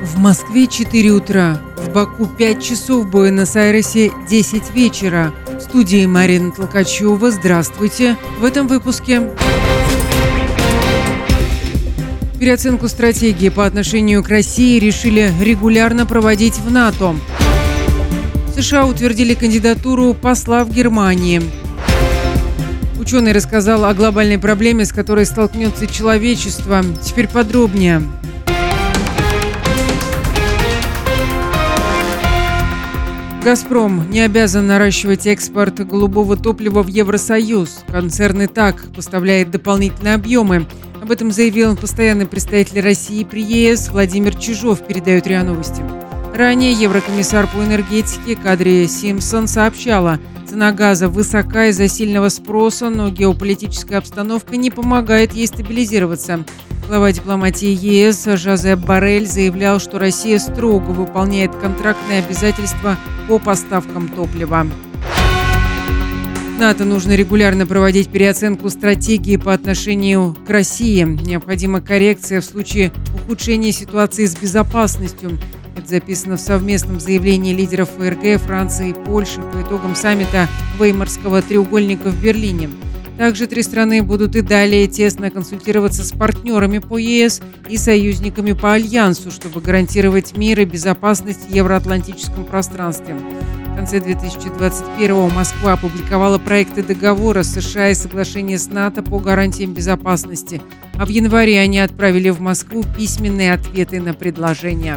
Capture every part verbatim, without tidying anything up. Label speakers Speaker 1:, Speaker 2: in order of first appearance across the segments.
Speaker 1: В Москве четыре утра, в Баку пять часов, в Буэнос-Айресе десять вечера. В студии Марина Толкачева. Здравствуйте. В этом выпуске переоценку стратегии по отношению к России решили регулярно проводить в НАТО. США утвердили кандидатуру посла в Германии. Ученый рассказал о глобальной проблеме, с которой столкнется человечество. Теперь подробнее. «Газпром» не обязан наращивать экспорт голубого топлива в Евросоюз. Концерн и так поставляет дополнительные объемы. Об этом заявил постоянный представитель России при ЕС Владимир Чижов, передает РИА Новости. Ранее еврокомиссар по энергетике Кадри Симпсон сообщала, цена газа высока из-за сильного спроса, но геополитическая обстановка не помогает ей стабилизироваться. Глава дипломатии ЕС Жозеп Боррель заявлял, что Россия строго выполняет контрактные обязательства по поставкам топлива. НАТО нужно регулярно проводить переоценку стратегии по отношению к России. Необходима коррекция в случае ухудшения ситуации с безопасностью. Это записано в совместном заявлении лидеров ФРГ, Франции и Польши по итогам саммита Веймарского треугольника в Берлине. Также три страны будут и далее тесно консультироваться с партнерами по ЕС и союзниками по Альянсу, чтобы гарантировать мир и безопасность в евроатлантическом пространстве. В конце две тысячи двадцать первого Москва опубликовала проекты договора с США и соглашения с НАТО по гарантиям безопасности, а в январе они отправили в Москву письменные ответы на предложения.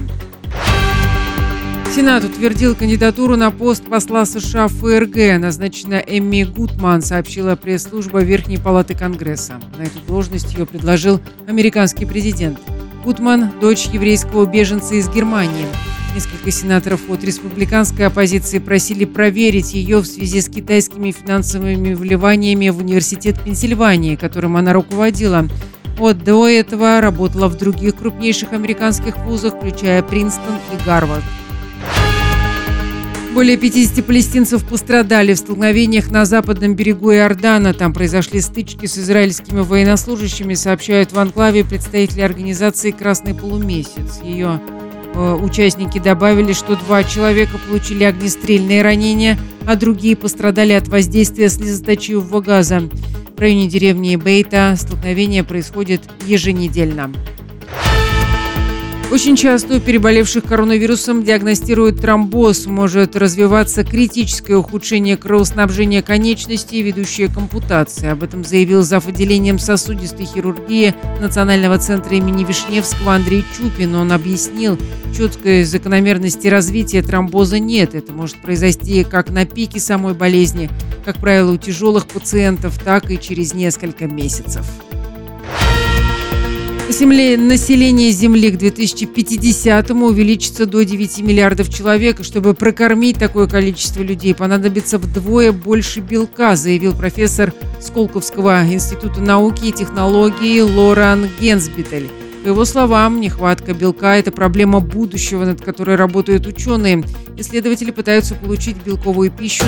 Speaker 1: Сенат утвердил кандидатуру на пост посла США в ФРГ. Назначена Эмми Гутман, сообщила пресс-служба Верхней палаты Конгресса. На эту должность ее предложил американский президент. Гутман – дочь еврейского беженца из Германии. Несколько сенаторов от республиканской оппозиции просили проверить ее в связи с китайскими финансовыми вливаниями в университет Пенсильвании, которым она руководила. Вот до этого работала в других крупнейших американских вузах, включая Принстон и Гарвард. Более пятидесяти палестинцев пострадали в столкновениях на западном берегу Иордана. Там произошли стычки с израильскими военнослужащими, сообщают в анклаве представители организации «Красный полумесяц». Ее э, участники добавили, что два человека получили огнестрельные ранения, а другие пострадали от воздействия слезоточивого газа. В районе деревни Бейта столкновения происходят еженедельно. Очень часто у переболевших коронавирусом диагностируют тромбоз. Может развиваться критическое ухудшение кровоснабжения конечностей, ведущее к ампутации. Об этом заявил зав. Отделением сосудистой хирургии Национального центра имени Вишневского Андрей Чупин. Он объяснил, четкой закономерности развития тромбоза нет. Это может произойти как на пике самой болезни, как правило, у тяжелых пациентов, так и через несколько месяцев. Население Земли к две тысячи пятидесятому увеличится до девяти миллиардов человек. И чтобы прокормить такое количество людей, понадобится вдвое больше белка, заявил профессор Сколковского института науки и технологий Лоран Генсбитель. По его словам, нехватка белка – это проблема будущего, над которой работают ученые. Исследователи пытаются получить белковую пищу